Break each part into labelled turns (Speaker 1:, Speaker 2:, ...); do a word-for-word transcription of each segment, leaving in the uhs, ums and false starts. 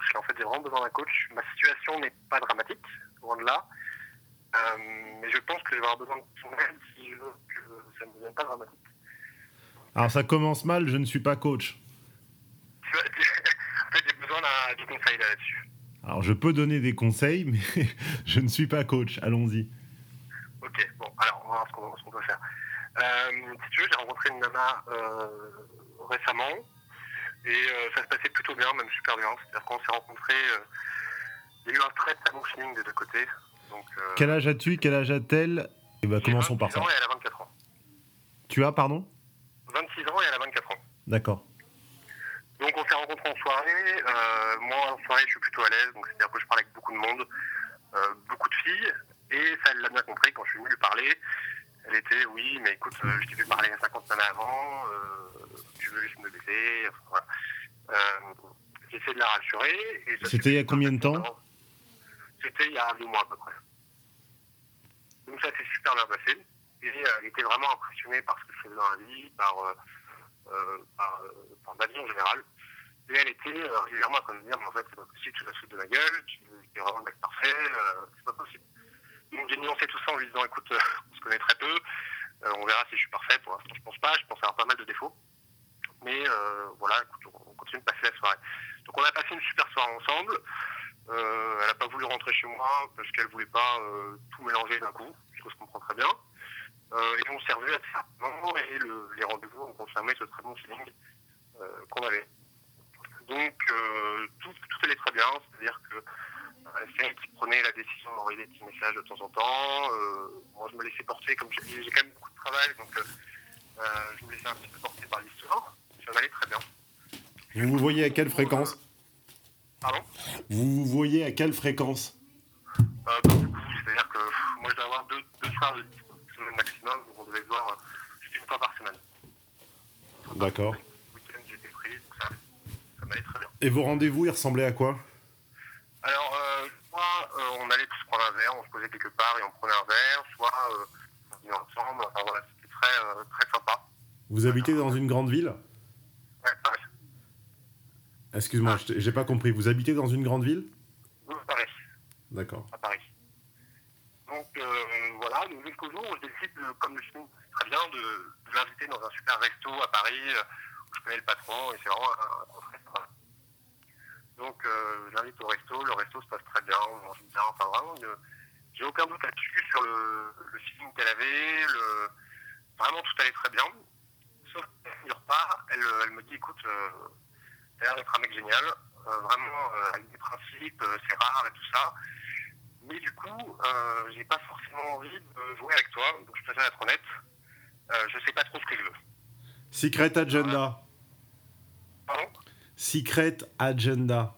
Speaker 1: parce qu'en fait, j'ai vraiment besoin d'un coach. Ma situation n'est pas dramatique, loin de là. Euh, mais je pense que je vais avoir besoin de son aide si je veux que ça ne devienne pas dramatique.
Speaker 2: Alors, ça commence mal, je ne suis pas coach.
Speaker 1: En fait, j'ai besoin d'un, du conseil là-dessus.
Speaker 2: Alors, je peux donner des conseils, mais je ne suis pas coach. Allons-y.
Speaker 1: Ok, bon, alors, on va voir ce qu'on, ce qu'on peut faire. Euh, si tu veux, j'ai rencontré une nana euh, récemment, et euh, ça se passait plutôt bien, même super bien. C'est-à-dire qu'on s'est rencontrés, euh, il y a eu un très très bon feeling des deux côtés. Donc, euh,
Speaker 2: Quel âge as-tu? Quel âge a-t-elle? Et bah, commençons par ça.
Speaker 1: vingt-six ans et elle a vingt-quatre ans.
Speaker 2: Tu as, pardon?
Speaker 1: vingt-six ans et elle a vingt-quatre ans.
Speaker 2: D'accord.
Speaker 1: Donc on s'est rencontrés en soirée. Euh, moi en soirée je suis plutôt à l'aise, donc c'est-à-dire que je parle avec beaucoup de monde, euh, beaucoup de filles, et ça elle l'a bien compris quand je suis venu lui parler. Elle était oui mais écoute, euh, je t'ai vu parler à cinquante années avant, euh, tu veux juste me baiser, enfin, voilà. Euh, j'essaie de la rassurer. Et ça
Speaker 2: C'était il y a combien de temps?
Speaker 1: C'était il y a deux mois à peu près. Donc ça s'est super bien passé, et euh, elle était vraiment impressionnée par ce que je faisais dans la vie, par, euh, euh, par, euh, par ma vie en général. Et elle était euh, régulièrement à me dire, mais en fait, c'est pas possible, tu vas te foutre de ma gueule, tu es vraiment le mec parfait, euh, c'est pas possible. Donc j'ai nuancé tout ça en lui disant, écoute, euh, on se connaît très peu, euh, on verra si je suis parfait, pour l'instant je pense pas, je pense avoir pas mal de défauts. Mais euh, voilà, écoute, on continue de passer la soirée. Donc on a passé une super soirée ensemble, euh, elle n'a pas voulu rentrer chez moi parce qu'elle voulait pas euh, tout mélanger d'un coup, ce que je comprends très bien. Euh, et on s'est revus assez rapidement, et le, les rendez-vous ont confirmé ce très bon feeling euh, qu'on avait. Donc euh, tout, tout allait très bien, c'est-à-dire que euh, c'est elle qui prenait la décision d'envoyer des petits messages de temps en temps. Euh, moi je me laissais porter, comme j'ai, j'ai quand même beaucoup de travail, donc euh, euh, je me laissais un petit peu porter par l'histoire. Ça allait très bien.
Speaker 2: Vous vous voyez à quelle fréquence?
Speaker 1: euh, Pardon?
Speaker 2: Vous vous voyez à quelle fréquence?
Speaker 1: euh, bah, du coup, c'est-à-dire que pff, moi je dois avoir deux, deux soirs de semaine maximum, donc on devait se voir euh, une fois par semaine. Une fois
Speaker 2: D'accord.
Speaker 1: par semaine. Le week-end j'étais pris, donc ça, ça m'allait très bien.
Speaker 2: Et vos rendez-vous, ils ressemblaient à quoi?
Speaker 1: Alors, euh, soit euh, on allait tous prendre un verre, on se posait quelque part et on prenait un verre, soit euh, on venait ensemble, enfin voilà, c'était très, euh, très sympa.
Speaker 2: Vous habitez dans une grande ville?
Speaker 1: Ouais, pareil.
Speaker 2: Excuse-moi, je t'ai- j'ai pas compris. Vous habitez dans une grande ville?
Speaker 1: Oui, pareil,
Speaker 2: D'accord.
Speaker 1: à Paris. Donc euh, voilà, donc jusqu'au jour où je décide, de, comme le film c'est très bien, de, de l'inviter dans un super resto à Paris, euh, où je connais le patron, et c'est vraiment un, un gros restaurant. Donc euh, je l'invite au resto, le resto se passe très bien, on mange bien, enfin vraiment, une, j'ai aucun doute là-dessus sur le, le feeling qu'elle avait, le, vraiment tout allait très bien. Sauf qu'à la fin du repas, elle, elle me dit, écoute, euh, t'as l'air d'être un mec génial, euh, vraiment euh, avec des principes, euh, c'est rare et tout ça. Mais du coup, euh, j'ai pas forcément envie de jouer avec toi, donc je préfère être honnête. Euh, je sais pas trop ce que je veux.
Speaker 2: Secret Agenda.
Speaker 1: Pardon ?
Speaker 2: Secret Agenda.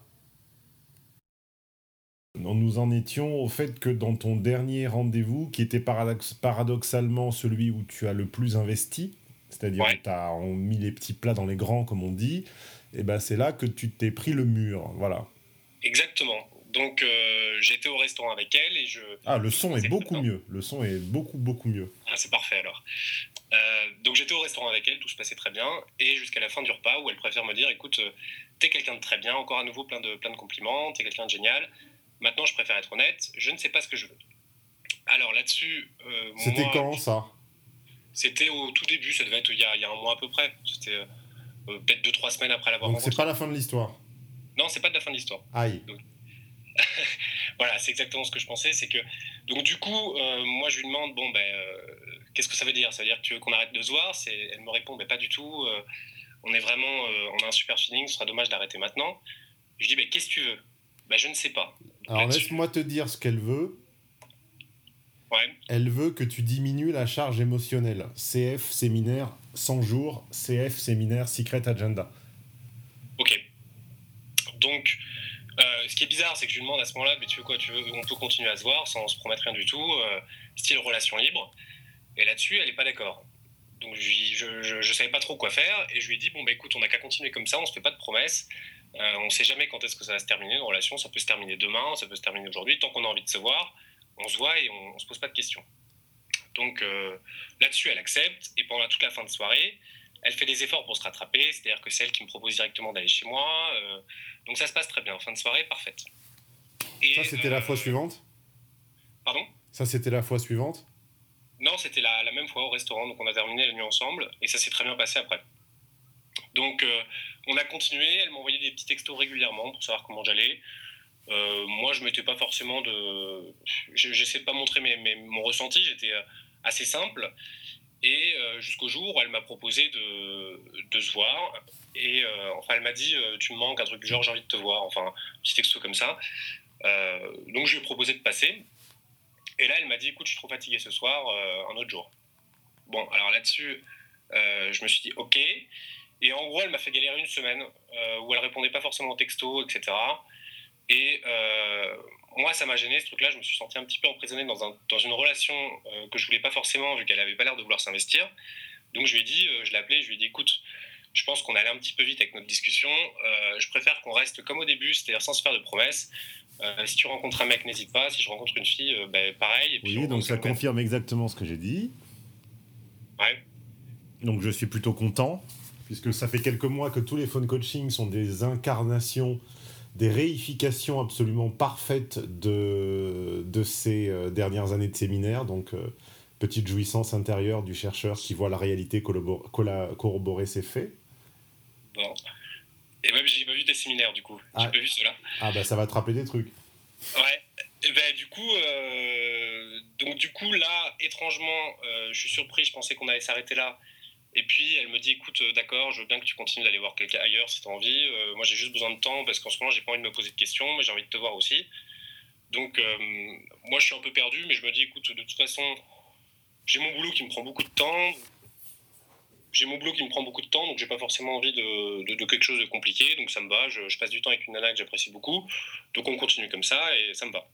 Speaker 2: Nous en étions au fait que dans ton dernier rendez-vous, qui était paradox- paradoxalement celui où tu as le plus investi, c'est-à-dire
Speaker 3: Ouais.
Speaker 2: où tu as mis les petits plats dans les grands, comme on dit, et ben c'est là que tu t'es pris le mur, voilà.
Speaker 3: Exactement. Donc euh, j'étais au restaurant avec elle et je...
Speaker 2: Ah, le son est
Speaker 3: c'est
Speaker 2: beaucoup
Speaker 3: maintenant.
Speaker 2: mieux, le son est beaucoup, beaucoup mieux.
Speaker 3: Ah, c'est parfait alors. Euh, donc j'étais au restaurant avec elle, tout se passait très bien, et jusqu'à la fin du repas où elle préfère me dire, écoute, euh, t'es quelqu'un de très bien, encore à nouveau plein de, plein de compliments, t'es quelqu'un de génial, maintenant je préfère être honnête, je ne sais pas ce que je veux. Alors là-dessus, euh,
Speaker 2: C'était
Speaker 3: moi,
Speaker 2: quand, ça?
Speaker 3: C'était au tout début, ça devait être il y a, il y a un mois à peu près, c'était euh, euh, peut-être deux, trois semaines après l'avoir
Speaker 2: Donc
Speaker 3: rencontrée.
Speaker 2: c'est pas la fin de l'histoire.
Speaker 3: Non, c'est pas de la fin de l'histoire.
Speaker 2: Aïe.
Speaker 3: Donc, voilà, c'est exactement ce que je pensais, c'est que donc du coup, euh, moi je lui demande bon ben euh, qu'est-ce que ça veut dire? Ça veut dire que tu veux qu'on arrête de se voir? C'est, elle me répond ben pas du tout. Euh, on est vraiment, euh, on a un super feeling, ce sera dommage d'arrêter maintenant. Je dis ben qu'est-ce que tu veux? Ben je ne sais pas. Donc,
Speaker 2: Alors
Speaker 3: là-dessus-
Speaker 2: laisse-moi te dire ce qu'elle veut.
Speaker 3: Ouais.
Speaker 2: Elle veut que tu diminues la charge émotionnelle. C F séminaire cent jours, C F séminaire Secret Agenda.
Speaker 3: Ok. Donc, euh, ce qui est bizarre, c'est que je lui demande à ce moment-là, mais tu veux quoi? Tu veux, on peut continuer à se voir sans se promettre rien du tout, euh, style relation libre. Et là-dessus, elle n'est pas d'accord. Donc, je, lui- je, je, je savais pas trop quoi faire, et je lui ai dit bon bah écoute, on n'a qu'à continuer comme ça, on se fait pas de promesses. Euh, on sait jamais quand est-ce que ça va se terminer une relation. Ça peut se terminer demain, ça peut se terminer aujourd'hui. Tant qu'on a envie de se voir, on se voit et on, on se pose pas de questions. Donc euh, là-dessus, elle accepte. Et pendant toute la fin de soirée, elle fait des efforts pour se rattraper, c'est-à-dire que c'est elle qui me propose directement d'aller chez moi. Euh, donc ça se passe très bien. Fin de soirée, parfaite.
Speaker 2: Et, ça, c'était euh, la fois suivante ?
Speaker 3: Pardon ?
Speaker 2: Ça, c'était la fois suivante ?
Speaker 3: Non, c'était la, la même fois au restaurant. Donc on a terminé la nuit ensemble et ça s'est très bien passé après. Donc euh, on a continué. Elle m'envoyait des petits textos régulièrement pour savoir comment j'allais. Euh, moi, je mettais pas forcément de... J'essaie de pas montrer mes, mes, mon ressenti. J'étais assez simple. Et euh, jusqu'au jour où elle m'a proposé de, de se voir. Et euh, enfin, elle m'a dit euh, tu me manques, un truc du genre j'ai envie de te voir. Enfin, un petit texto comme ça. Euh, donc je lui ai proposé de passer. Et là, elle m'a dit écoute, je suis trop fatigué ce soir, euh, un autre jour. Bon, alors là-dessus, euh, je me suis dit ok. Et en gros, elle m'a fait galérer une semaine euh, où elle répondait pas forcément aux textos, et cetera. Et euh, moi, ça m'a gêné ce truc-là. Je me suis senti un petit peu emprisonné dans, un, dans une relation euh, que je voulais pas forcément, vu qu'elle avait pas l'air de vouloir s'investir. Donc je lui ai dit, euh, je l'ai appelé, je lui ai dit, écoute, je pense qu'on allait un petit peu vite avec notre discussion. Euh, je préfère qu'on reste comme au début, c'est-à-dire sans se faire de promesses. Euh, si tu rencontres un mec, n'hésite pas. Si je rencontre une fille, euh, ben, pareil. Et puis
Speaker 2: oui, donc ça confirme exactement ce que j'ai dit.
Speaker 3: Ouais.
Speaker 2: Donc je suis plutôt content, puisque ça fait quelques mois que tous les phone coaching sont des incarnations, des réifications absolument parfaites de, de ces euh, dernières années de séminaire. Donc, euh, petite jouissance intérieure du chercheur qui voit la réalité collabor- colla- corroborer ses faits.
Speaker 3: Bon. Et même, j'ai pas vu tes séminaires, du coup.
Speaker 2: Ah.
Speaker 3: J'ai pas vu cela.
Speaker 2: Ah, bah ça va te rappeler des trucs.
Speaker 3: Ouais. Et ben, du coup, euh... donc, du coup, là, étrangement, euh, je suis surpris. Je pensais qu'on allait s'arrêter là. Et puis elle me dit écoute euh, d'accord, je veux bien que tu continues d'aller voir quelqu'un ailleurs si tu as envie, euh, moi j'ai juste besoin de temps parce qu'en ce moment j'ai pas envie de me poser de questions mais j'ai envie de te voir aussi. Donc euh, moi je suis un peu perdu mais je me dis écoute de toute façon j'ai mon boulot qui me prend beaucoup de temps, j'ai mon boulot qui me prend beaucoup de temps donc j'ai pas forcément envie de, de, de quelque chose de compliqué donc ça me va, je, je passe du temps avec une nana que j'apprécie beaucoup donc on continue comme ça et ça me va.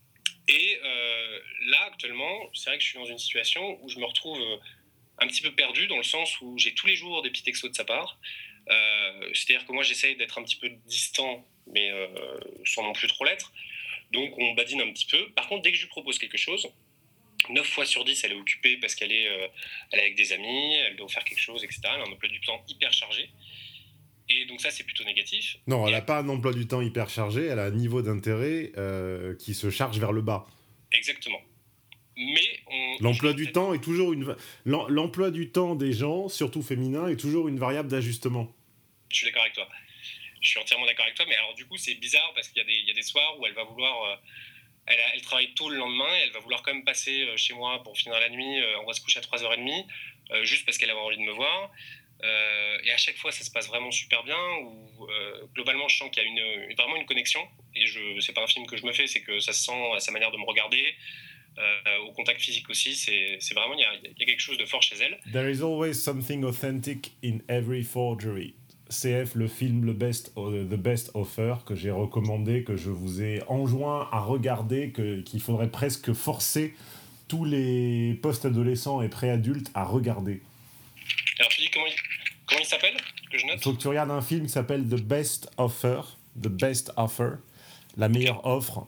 Speaker 3: Et euh, là actuellement c'est vrai que je suis dans une situation où je me retrouve euh, un petit peu perdu dans le sens où j'ai tous les jours des petits textos de sa part. Euh, c'est-à-dire que moi, j'essaye d'être un petit peu distant, mais euh, sans non plus trop l'être. Donc, on badine un petit peu. Par contre, dès que je lui propose quelque chose, neuf fois sur dix, elle est occupée parce qu'elle est, euh, elle est avec des amis, elle doit faire quelque chose, et cetera. Elle a un emploi du temps hyper chargé. Et donc ça, c'est plutôt négatif.
Speaker 2: Non, elle n'a pas un emploi du temps hyper chargé, elle a un niveau d'intérêt euh, qui se charge vers le bas.
Speaker 3: Exactement. Mais on,
Speaker 2: l'emploi
Speaker 3: on
Speaker 2: du temps est toujours une l'emploi du temps des gens, surtout féminins, est toujours une variable d'ajustement.
Speaker 3: Je suis d'accord avec toi. Je suis entièrement d'accord avec toi, mais alors du coup c'est bizarre parce qu'il y a des, il y a des soirs où elle va vouloir, euh, elle, elle travaille tôt le lendemain et elle va vouloir quand même passer euh, chez moi pour finir la nuit. Euh, on va se coucher à trois heures trente, euh, juste parce qu'elle a envie de me voir. Euh, et à chaque fois ça se passe vraiment super bien. Où euh, globalement je sens qu'il y a une, une, vraiment une connexion. Et je, c'est pas un film que je me fais, c'est que ça se sent à sa manière de me regarder. Euh, au contact physique aussi, c'est, c'est vraiment, il y, a, il y a quelque chose de fort chez elle.
Speaker 2: There is always something authentic in every forgery. C F, le film le best, uh, The Best Offer, que j'ai recommandé, que je vous ai enjoint à regarder, que, qu'il faudrait presque forcer tous les post-adolescents et pré-adultes à regarder.
Speaker 3: Alors tu dis comment il, comment il s'appelle, que je note ?
Speaker 2: Il faut que tu regardes un film qui s'appelle The Best Offer, The Best Offer, la meilleure okay. offre,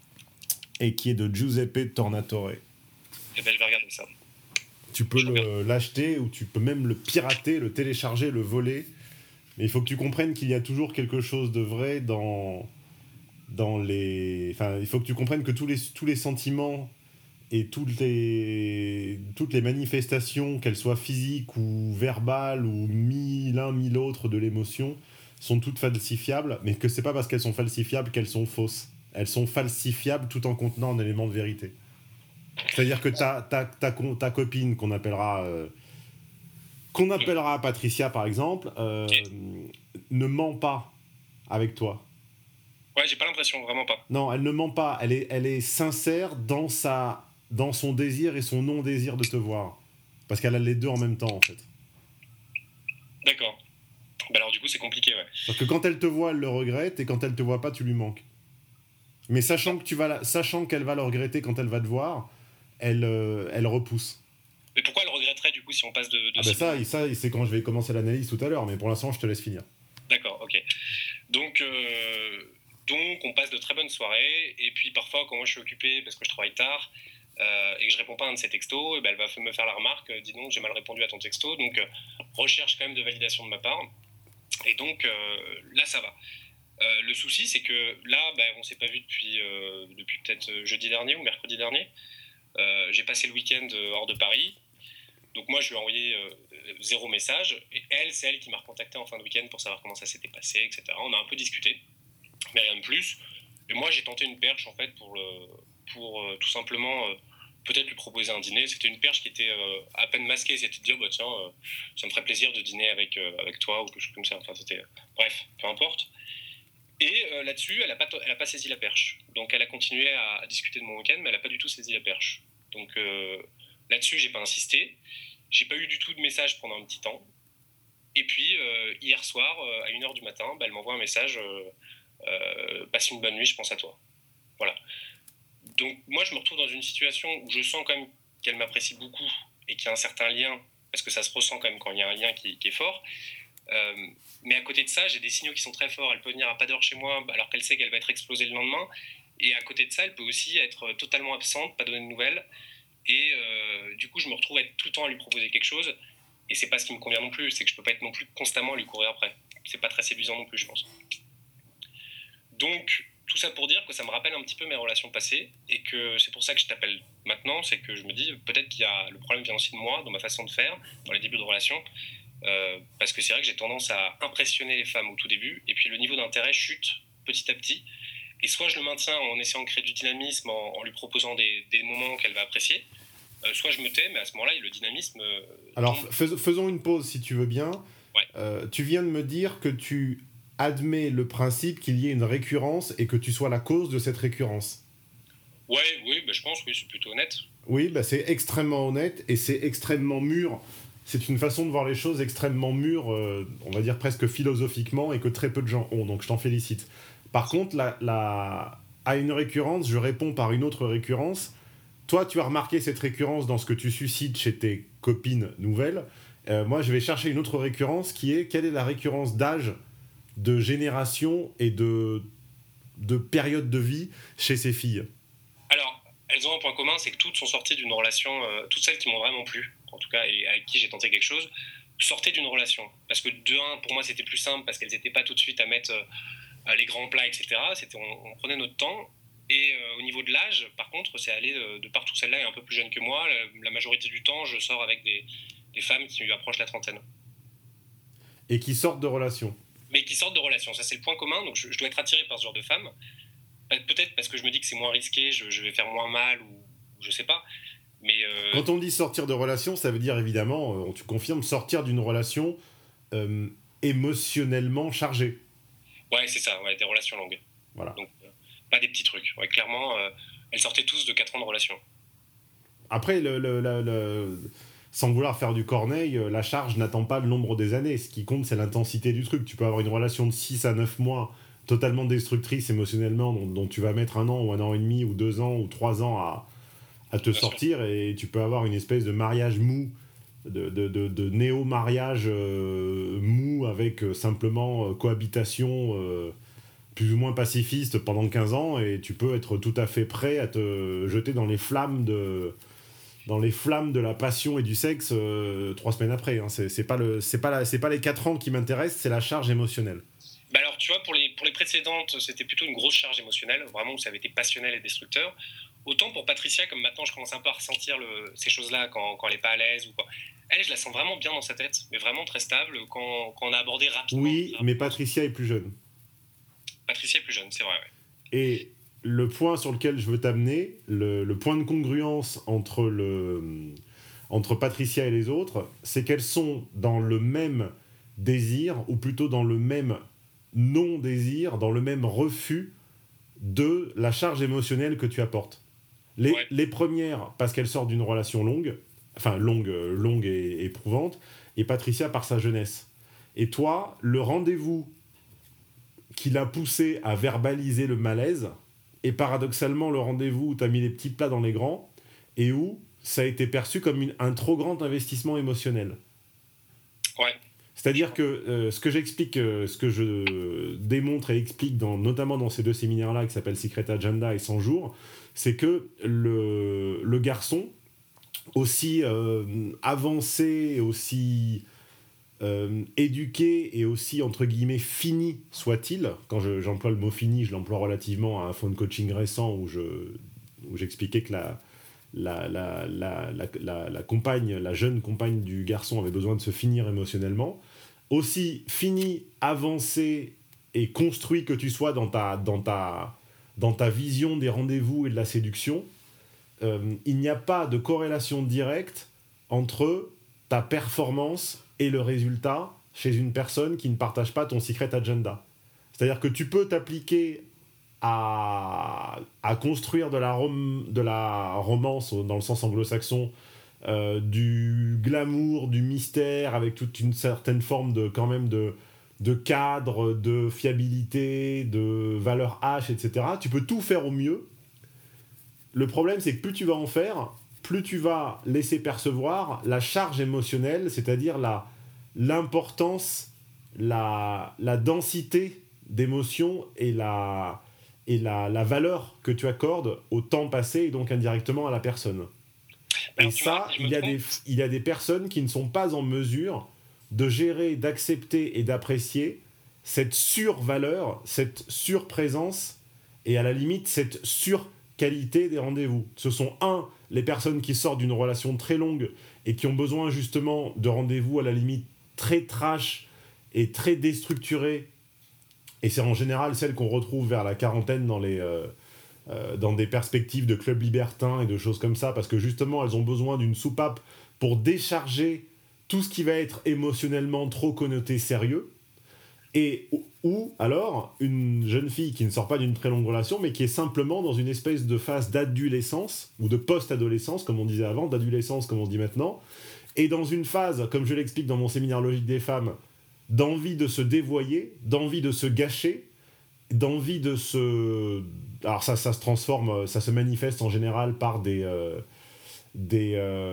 Speaker 2: et qui est de Giuseppe Tornatore.
Speaker 3: Eh ben, je vais regarder ça.
Speaker 2: Tu peux le, l'acheter ou tu peux même le pirater, le télécharger, le voler. Mais il faut que tu comprennes qu'il y a toujours quelque chose de vrai dans, dans les... Enfin, il faut que tu comprennes que tous les, tous les sentiments et toutes les, toutes les manifestations, qu'elles soient physiques ou verbales ou mi l'un mi l'autre de l'émotion, sont toutes falsifiables, mais que c'est pas parce qu'elles sont falsifiables qu'elles sont fausses. Elles sont falsifiables tout en contenant un élément de vérité. C'est-à-dire que ta, ta, ta, ta copine, qu'on appellera, euh, qu'on appellera Patricia, par exemple, euh, okay. ne ment pas avec toi.
Speaker 3: Ouais, j'ai pas l'impression, vraiment pas.
Speaker 2: Non, elle ne ment pas. Elle est, elle est sincère dans, sa, dans son désir et son non-désir de te voir. Parce qu'elle a les deux en même temps, en fait.
Speaker 3: D'accord. Bah alors, du coup, c'est compliqué, ouais.
Speaker 2: Parce que quand elle te voit, elle le regrette, et quand elle te voit pas, tu lui manques. Mais sachant, que tu vas la, sachant qu'elle va le regretter quand elle va te voir, elle, euh, elle repousse.
Speaker 3: Mais pourquoi elle regretterait du coup si on passe de... de
Speaker 2: ah ben ça, ça, c'est quand je vais commencer l'analyse tout à l'heure, mais pour l'instant, je te laisse finir.
Speaker 3: D'accord, ok. Donc, euh, donc, on passe de très bonnes soirées, et puis parfois, quand moi je suis occupé parce que je travaille tard, euh, et que je réponds pas à un de ses textos, et ben elle va me faire la remarque, euh, dis donc j'ai mal répondu à ton texto, donc euh, recherche quand même de validation de ma part. Et donc euh, là ça va. Euh, le souci c'est que là ben, on s'est pas vu depuis, euh, depuis peut-être jeudi dernier ou mercredi dernier. Euh, j'ai passé le week-end hors de Paris, donc moi je lui ai envoyé euh, zéro message, et elle c'est elle qui m'a recontacté en fin de week-end pour savoir comment ça s'était passé, et cetera. On a un peu discuté, mais rien de plus. Et moi j'ai tenté une perche en fait pour, le, pour euh, tout simplement euh, peut-être lui proposer un dîner. C'était une perche qui était euh, à peine masquée, c'était de dire bah tiens euh, ça me ferait plaisir de dîner avec, euh, avec toi ou quelque chose comme ça. Enfin c'était bref, peu importe. Et euh, là-dessus elle a pas elle a pas saisi la perche, donc elle a continué à, à discuter de mon week-end, mais elle a pas du tout saisi la perche. Donc euh, là-dessus j'ai pas insisté, j'ai pas eu du tout de message pendant un petit temps. Et puis euh, hier soir euh, à une heure du matin bah, elle m'envoie un message euh, euh, passe une bonne nuit, je pense à toi. Voilà. Donc moi je me retrouve dans une situation où je sens quand même qu'elle m'apprécie beaucoup et qu'il y a un certain lien, parce que ça se ressent quand même quand il y a un lien qui, qui est fort. Euh, mais à côté de ça, j'ai des signaux qui sont très forts. Elle peut venir à pas d'heure chez moi alors qu'elle sait qu'elle va être explosée le lendemain. Et à côté de ça, elle peut aussi être totalement absente, pas donner de nouvelles. Et euh, du coup, je me retrouve à être tout le temps à lui proposer quelque chose. Et c'est pas ce qui me convient non plus. C'est que je peux pas être non plus constamment à lui courir après. C'est pas très séduisant non plus, je pense. Donc, tout ça pour dire que ça me rappelle un petit peu mes relations passées. Et que c'est pour ça que je t'appelle maintenant. C'est que je me dis, peut-être qu'il y a le problème vient aussi de moi, dans ma façon de faire, dans les débuts de relation. Euh, parce que c'est vrai que j'ai tendance à impressionner les femmes au tout début, et puis le niveau d'intérêt chute petit à petit, et soit je le maintiens en essayant de créer du dynamisme en, en lui proposant des, des moments qu'elle va apprécier, euh, soit je me tais, mais à ce moment-là le fais, euh,
Speaker 2: alors fais, faisons une pause si tu veux bien.
Speaker 3: Ouais.
Speaker 2: Euh, tu viens de me dire que tu admets le principe qu'il y ait une récurrence et que tu sois la cause de cette récurrence.
Speaker 3: Ouais, oui, bah, je pense, oui, c'est plutôt honnête.
Speaker 2: Oui, bah, c'est extrêmement honnête et c'est extrêmement mûr. C'est une façon de voir les choses extrêmement mûre, euh, on va dire presque philosophiquement, et que très peu de gens ont, donc je t'en félicite. Par contre, la, la... à une récurrence, je réponds par une autre récurrence. Toi, tu as remarqué cette récurrence dans ce que tu suscites chez tes copines nouvelles. Euh, moi, je vais chercher une autre récurrence qui est, quelle est la récurrence d'âge, de génération et de, de période de vie chez ces filles?
Speaker 3: Alors, elles ont un point commun, c'est que toutes sont sorties d'une relation, euh, toutes celles qui m'ont vraiment plu, en tout cas, et avec qui j'ai tenté quelque chose, sortaient d'une relation. Parce que de un, pour moi, c'était plus simple, parce qu'elles n'étaient pas tout de suite à mettre euh, les grands plats, et cetera. C'était, on, on prenait notre temps. Et euh, au niveau de l'âge, par contre, c'est allé de, de partout. Celle-là est un peu plus jeune que moi. La, la majorité du temps, je sors avec des, des femmes qui approchent la trentaine.
Speaker 2: Et qui sortent de relation.
Speaker 3: Mais qui sortent de relation. Ça, c'est le point commun. Donc, je, je dois être attiré par ce genre de femmes. Peut-être parce que je me dis que c'est moins risqué, je, je vais faire moins mal, ou, ou je sais pas. Mais euh...
Speaker 2: quand on dit sortir de relation, ça veut dire évidemment, euh, tu confirmes, sortir d'une relation euh, émotionnellement chargée.
Speaker 3: Ouais, c'est ça, ouais, des relations longues.
Speaker 2: Voilà.
Speaker 3: Donc, euh, pas des petits trucs. Ouais, clairement, euh, elles sortaient tous de quatre ans de relation.
Speaker 2: Après, le, le, le, le... sans vouloir faire du Corneille, la charge n'attend pas le nombre des années. Ce qui compte, c'est l'intensité du truc. Tu peux avoir une relation de six à neuf mois totalement destructrice émotionnellement, dont, dont tu vas mettre un an ou un an et demi ou deux ans ou trois ans à, à te Bien sortir, sûr. Et tu peux avoir une espèce de mariage mou, de, de, de, de néo-mariage euh, mou avec euh, simplement euh, cohabitation euh, plus ou moins pacifiste pendant quinze ans, et tu peux être tout à fait prêt à te jeter dans les flammes de, dans les flammes de la passion et du sexe euh, trois semaines après. Hein. C'est, c'est, pas le, c'est, pas la, c'est pas les quatre ans qui m'intéressent, c'est la charge émotionnelle.
Speaker 3: Bah alors, tu vois, pour les, pour les précédentes, c'était plutôt une grosse charge émotionnelle, vraiment où ça avait été passionnel et destructeur. Autant pour Patricia, comme maintenant je commence un peu à ressentir le, ces choses-là quand, quand elle n'est pas à l'aise ou quoi. Elle, je la sens vraiment bien dans sa tête, mais vraiment très stable quand, quand on a abordé rapidement.
Speaker 2: Oui, mais Patricia est plus jeune.
Speaker 3: Patricia est plus jeune, c'est vrai, ouais.
Speaker 2: Et le point sur lequel je veux t'amener, le, le point de congruence entre, le, entre Patricia et les autres, c'est qu'elles sont dans le même désir, ou plutôt dans le même non-désir, dans le même refus de la charge émotionnelle que tu apportes. Les, ouais. les premières, parce qu'elles sortent d'une relation longue, enfin longue, longue et, et éprouvante, et Patricia par sa jeunesse. Et toi, le rendez-vous qui l'a poussé à verbaliser le malaise, et paradoxalement le rendez-vous où tu as mis les petits plats dans les grands, et où ça a été perçu comme une, un trop grand investissement émotionnel.
Speaker 3: Ouais.
Speaker 2: C'est-à-dire que euh, ce que j'explique, euh, ce que je démontre et explique, dans, notamment dans ces deux séminaires-là, qui s'appellent Secret Agenda et cent jours, c'est que le, le garçon, aussi euh, avancé, aussi euh, éduqué et aussi, entre guillemets, fini soit-il, quand je, j'emploie le mot fini, je l'emploie relativement à un phone coaching récent où, je, où j'expliquais que la... La, la, la, la, la, la compagne, la jeune compagne du garçon avait besoin de se finir émotionnellement. Aussi fini, avancé et construit que tu sois dans ta, dans ta, dans ta vision des rendez-vous et de la séduction, euh, il n'y a pas de corrélation directe entre ta performance et le résultat chez une personne qui ne partage pas ton secret agenda. C'est-à-dire que tu peux t'appliquer À, à construire de la, rom- de la romance dans le sens anglo-saxon, euh, du glamour, du mystère, avec toute une certaine forme de, quand même de, de cadre, de fiabilité, de valeur H, et cetera. Tu peux tout faire au mieux. Le problème, c'est que plus tu vas en faire, plus tu vas laisser percevoir la charge émotionnelle, c'est-à-dire la, l'importance, la, la densité d'émotions et la... et la, la valeur que tu accordes au temps passé et donc indirectement à la personne. Alors, et ça, il y, a des, il y a des personnes qui ne sont pas en mesure de gérer, d'accepter et d'apprécier cette survaleur, cette surprésence et à la limite cette surqualité des rendez-vous. Ce sont, un, les personnes qui sortent d'une relation très longue et qui ont besoin justement de rendez-vous à la limite très trash et très déstructurés. Et c'est en général celles qu'on retrouve vers la quarantaine dans, les, euh, euh, dans des perspectives de clubs libertins et de choses comme ça, parce que justement, elles ont besoin d'une soupape pour décharger tout ce qui va être émotionnellement trop connoté sérieux. Et, ou alors, une jeune fille qui ne sort pas d'une très longue relation, mais qui est simplement dans une espèce de phase d'adolescence, ou de post-adolescence, comme on disait avant, d'adolescence, comme on dit maintenant, et dans une phase, comme je l'explique dans mon séminaire Logique des femmes, d'envie de se dévoyer, d'envie de se gâcher, d'envie de se... Alors ça, ça se transforme, ça se manifeste en général par des, euh, des,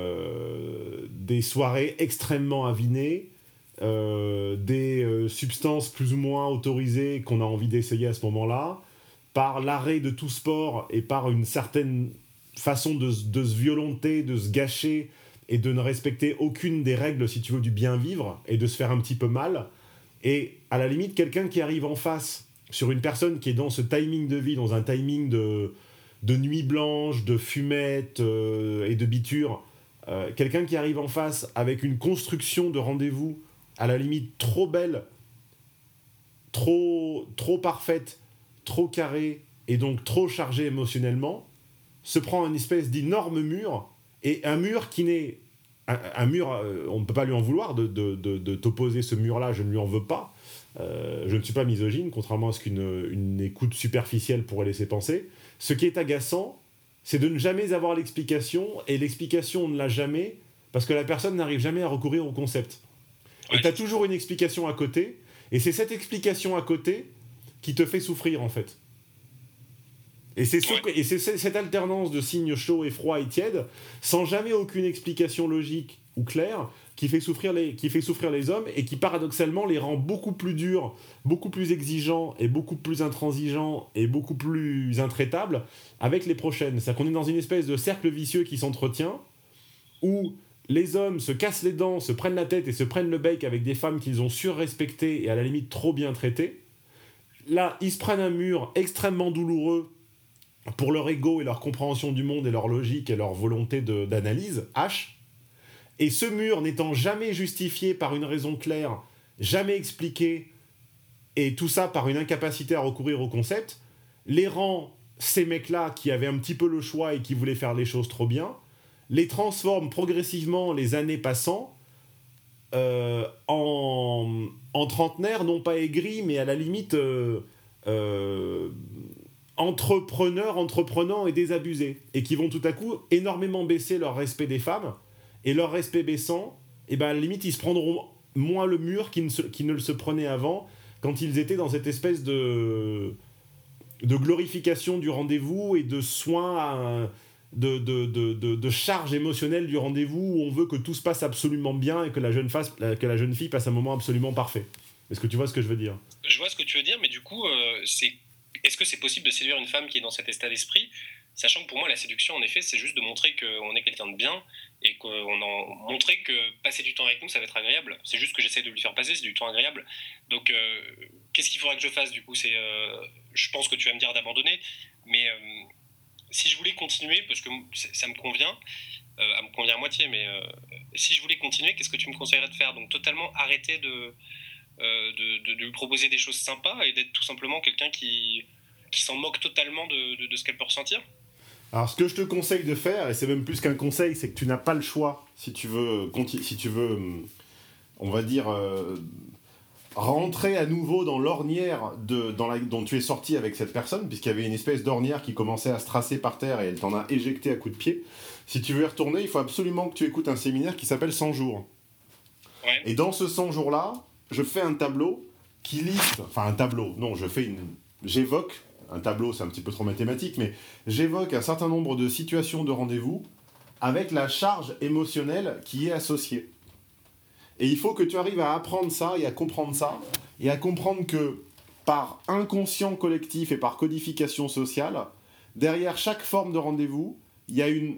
Speaker 2: euh, des soirées extrêmement avinées, euh, des euh, substances plus ou moins autorisées qu'on a envie d'essayer à ce moment-là, par l'arrêt de tout sport et par une certaine façon de, de se violenter, de se gâcher, et de ne respecter aucune des règles, si tu veux, du bien vivre, et de se faire un petit peu mal. Et à la limite, quelqu'un qui arrive en face sur une personne qui est dans ce timing de vie, dans un timing de, de nuit blanche, de fumette euh, et de biture, euh, quelqu'un qui arrive en face avec une construction de rendez-vous à la limite trop belle, trop, trop parfaite, trop carrée, et donc trop chargée émotionnellement, se prend une espèce d'énorme mur. Et un mur qui n'est... Un, un mur, euh, on ne peut pas lui en vouloir de, de, de, de t'opposer ce mur-là, je ne lui en veux pas. Euh, je ne suis pas misogyne, contrairement à ce qu'une une écoute superficielle pourrait laisser penser. Ce qui est agaçant, c'est de ne jamais avoir l'explication, et l'explication, on ne l'a jamais, parce que la personne n'arrive jamais à recourir au concept. Et tu as toujours une explication à côté, et c'est cette explication à côté qui te fait souffrir, en fait. Et c'est, ce, et c'est cette alternance de signes chauds et froids et tièdes, sans jamais aucune explication logique ou claire, qui fait souffrir les, qui fait souffrir les hommes et qui paradoxalement les rend beaucoup plus durs, beaucoup plus exigeants et beaucoup plus intransigeants et beaucoup plus intraitables avec les prochaines. C'est-à-dire qu'on est dans une espèce de cercle vicieux qui s'entretient, où les hommes se cassent les dents, se prennent la tête et se prennent le bec avec des femmes qu'ils ont surrespectées et à la limite trop bien traitées. Là, ils se prennent un mur extrêmement douloureux pour leur ego et leur compréhension du monde et leur logique et leur volonté de, d'analyse, H. Et ce mur n'étant jamais justifié par une raison claire, jamais expliqué, et tout ça par une incapacité à recourir au concept, les rend, ces mecs-là qui avaient un petit peu le choix et qui voulaient faire les choses trop bien, les transforment progressivement, les années passant, euh, en, en trentenaires, non pas aigris, mais à la limite... Euh, euh, entrepreneurs, entreprenants et désabusés, et qui vont tout à coup énormément baisser leur respect des femmes, et leur respect baissant, et ben à la limite ils se prendront moins le mur qu'ils ne, se, qu'ils ne le se prenaient avant, quand ils étaient dans cette espèce de, de glorification du rendez-vous et de soins à, de, de, de, de, de charge émotionnelle du rendez-vous où on veut que tout se passe absolument bien et que la jeune, face, que la jeune fille passe un moment absolument parfait. Est-ce que tu vois ce que je veux dire ?
Speaker 3: Je vois ce que tu veux dire, mais du coup, euh, c'est... est-ce que c'est possible de séduire une femme qui est dans cet état d'esprit ? Sachant que pour moi, la séduction, en effet, c'est juste de montrer qu'on est quelqu'un de bien et qu'on en montrer que passer du temps avec nous, ça va être agréable. C'est juste que j'essaie de lui faire passer, c'est du temps agréable. Donc, euh, qu'est-ce qu'il faudrait que je fasse, du coup ? C'est, euh, je pense que tu vas me dire d'abandonner, mais euh, si je voulais continuer, parce que ça me convient, euh, ça me convient à moitié, mais euh, si je voulais continuer, qu'est-ce que tu me conseillerais de faire ? Donc, totalement arrêter de, euh, de, de, de lui proposer des choses sympas et d'être tout simplement quelqu'un qui, qui s'en moque totalement de, de, de ce qu'elle peut ressentir ?
Speaker 2: Alors, ce que je te conseille de faire, et c'est même plus qu'un conseil, c'est que tu n'as pas le choix si tu veux, si tu veux on va dire, euh, rentrer à nouveau dans l'ornière de, dans la, dont tu es sorti avec cette personne, puisqu'il y avait une espèce d'ornière qui commençait à se tracer par terre et elle t'en a éjecté à coups de pied. Si tu veux y retourner, il faut absolument que tu écoutes un séminaire qui s'appelle cent jours.
Speaker 3: Ouais.
Speaker 2: Et dans ce cent jours-là, je fais un tableau qui liste... Enfin, un tableau, non, je fais une... J'évoque... Un tableau, c'est un petit peu trop mathématique, mais j'évoque un certain nombre de situations de rendez-vous avec la charge émotionnelle qui est associée. Et il faut que tu arrives à apprendre ça et à comprendre ça, et à comprendre que par inconscient collectif et par codification sociale, derrière chaque forme de rendez-vous, il y a une...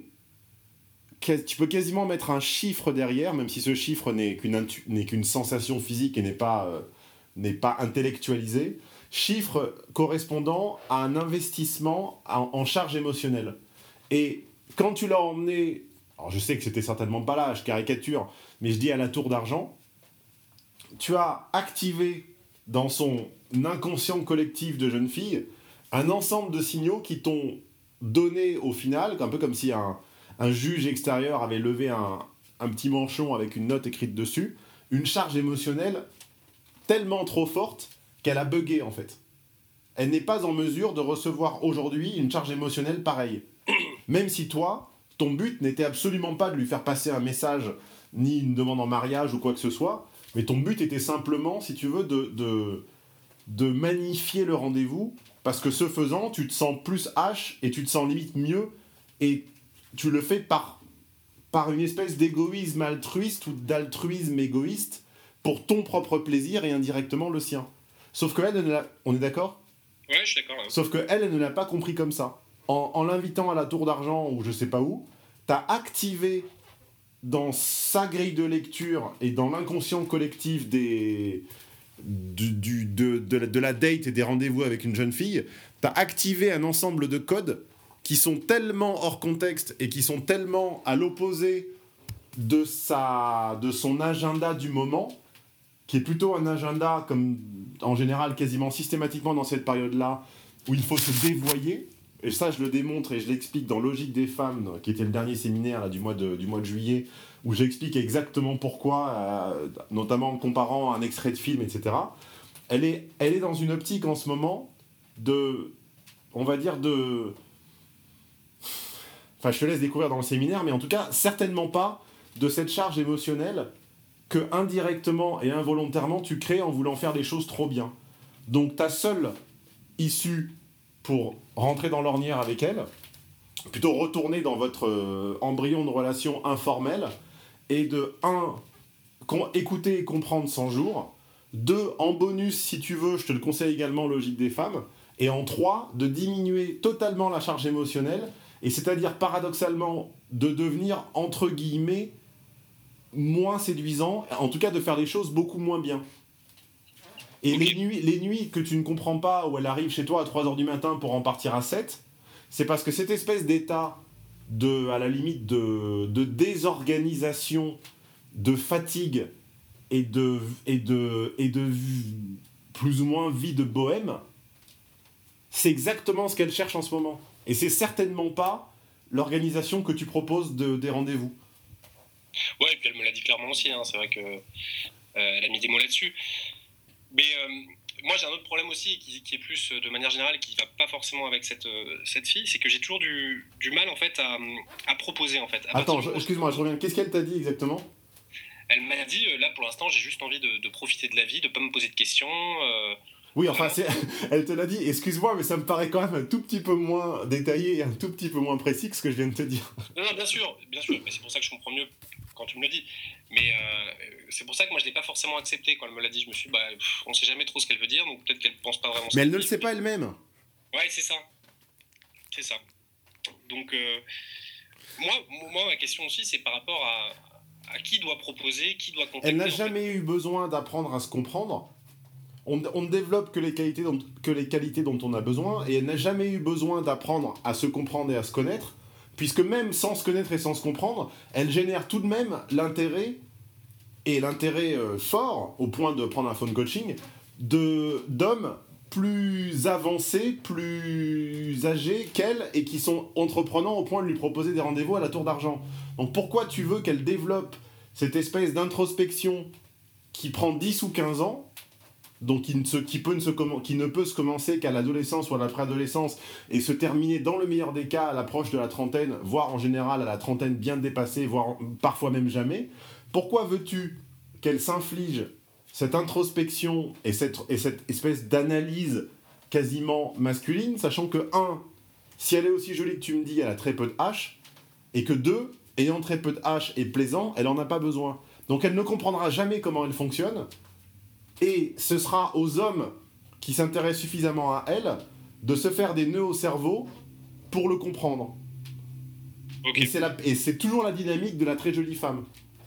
Speaker 2: Tu peux quasiment mettre un chiffre derrière, même si ce chiffre n'est qu'une, intu... n'est qu'une sensation physique et n'est pas, euh, n'est pas intellectualisé. Chiffre correspondant à un investissement en, en charge émotionnelle. Et quand tu l'as emmené, alors je sais que c'était certainement pas là, je caricature, mais je dis à la tour d'argent, tu as activé dans son inconscient collectif de jeune fille un ensemble de signaux qui t'ont donné au final, un peu comme si un, un juge extérieur avait levé un, un petit manchon avec une note écrite dessus, une charge émotionnelle tellement trop forte qu'elle a bugué en fait. Elle n'est pas en mesure de recevoir aujourd'hui une charge émotionnelle pareille. Même si toi, ton but n'était absolument pas de lui faire passer un message, ni une demande en mariage ou quoi que ce soit, mais ton but était simplement, si tu veux, de, de, de magnifier le rendez-vous, parce que ce faisant, tu te sens plus H et tu te sens limite mieux, et tu le fais par, par une espèce d'égoïsme altruiste ou d'altruisme égoïste pour ton propre plaisir et indirectement le sien. Sauf que elle, elle l'a... on est d'accord ?
Speaker 3: Ouais, je suis d'accord. Hein.
Speaker 2: Sauf que elle, elle ne l'a pas compris comme ça. En, en l'invitant à la tour d'argent ou je sais pas où, t'as activé dans sa grille de lecture et dans l'inconscient collectif des, du, du, de, de, la, de la date et des rendez-vous avec une jeune fille, t'as activé un ensemble de codes qui sont tellement hors contexte et qui sont tellement à l'opposé de, sa, de son agenda du moment, qui est plutôt un agenda, comme en général, quasiment systématiquement dans cette période-là, où il faut se dévoyer, et ça je le démontre et je l'explique dans Logique des femmes, qui était le dernier séminaire là, du, mois de, du mois de juillet, où j'explique exactement pourquoi, euh, notamment en comparant un extrait de film, et cetera. Elle est, elle est dans une optique en ce moment de, on va dire de... Enfin, je te laisse découvrir dans le séminaire, mais en tout cas, certainement pas de cette charge émotionnelle que indirectement et involontairement tu crées en voulant faire des choses trop bien. Donc ta seule issue pour rentrer dans l'ornière avec elle, plutôt retourner dans votre euh, embryon de relation informelle, est de un, con- écouter et comprendre cent jours, deux, en bonus si tu veux, je te le conseille également Logique des femmes, et en trois, de diminuer totalement la charge émotionnelle, et c'est-à-dire paradoxalement de devenir entre guillemets moins séduisant, en tout cas de faire des choses beaucoup moins bien. Et les nuits, les nuits que tu ne comprends pas, où elle arrive chez toi à trois heures du matin pour en partir à sept, c'est parce que cette espèce d'état de, à la limite de, de désorganisation, de fatigue et de, et, de, et de plus ou moins vie de bohème, c'est exactement ce qu'elle cherche en ce moment. Et c'est certainement pas l'organisation que tu proposes de, des rendez-vous.
Speaker 3: Ouais, et puis elle me l'a dit clairement aussi, hein. C'est vrai qu'elle euh, a mis des mots là-dessus. Mais euh, moi j'ai un autre problème aussi qui, qui est plus de manière générale, qui va pas forcément avec cette, euh, cette fille, c'est que j'ai toujours du, du mal en fait à, à proposer en fait. À
Speaker 2: Attends, je, excuse-moi, je reviens. Qu'est-ce qu'elle t'a dit exactement ?
Speaker 3: Elle m'a dit, euh, là pour l'instant j'ai juste envie de, de profiter de la vie, de pas me poser de questions. Euh,
Speaker 2: Oui, enfin, c'est... elle te l'a dit, excuse-moi, mais ça me paraît quand même un tout petit peu moins détaillé et un tout petit peu moins précis que ce que je viens de te dire.
Speaker 3: Non, non, bien sûr, bien sûr, mais c'est pour ça que je comprends mieux quand tu me le dis. Mais euh, c'est pour ça que moi je l'ai pas forcément accepté quand elle me l'a dit. Je me suis dit, bah, pff, on sait jamais trop ce qu'elle veut dire, donc peut-être qu'elle pense pas vraiment.
Speaker 2: Mais elle ne le sait pas elle-même.
Speaker 3: Ouais, c'est ça, c'est ça. Donc euh, moi, moi, ma question aussi, c'est par rapport à, à qui doit proposer, qui doit contacter.
Speaker 2: Elle n'a jamais eu besoin d'apprendre à se comprendre. On, on ne développe que les, qualités dont, que les qualités dont on a besoin, et elle n'a jamais eu besoin d'apprendre à se comprendre et à se connaître, puisque même sans se connaître et sans se comprendre, elle génère tout de même l'intérêt, et l'intérêt euh, fort, au point de prendre un phone coaching, de, d'hommes plus avancés, plus âgés qu'elle, et qui sont entreprenants au point de lui proposer des rendez-vous à la tour d'argent. Donc pourquoi tu veux qu'elle développe cette espèce d'introspection qui prend dix ou quinze ans, donc qui ne, se, qui, peut ne se, qui ne peut se commencer qu'à l'adolescence ou à la préadolescence et se terminer dans le meilleur des cas à l'approche de la trentaine, voire en général à la trentaine bien dépassée, voire parfois même jamais. Pourquoi veux-tu qu'elle s'inflige cette introspection et cette, et cette espèce d'analyse quasiment masculine, sachant que, un, si elle est aussi jolie que tu me dis, elle a très peu de H, et que deux, ayant très peu de H et plaisant, elle n'en a pas besoin. Donc elle ne comprendra jamais comment elle fonctionne, et ce sera aux hommes qui s'intéressent suffisamment à elle de se faire des nœuds au cerveau pour le comprendre. Okay. Et, c'est la, et c'est toujours la dynamique de la très jolie femme.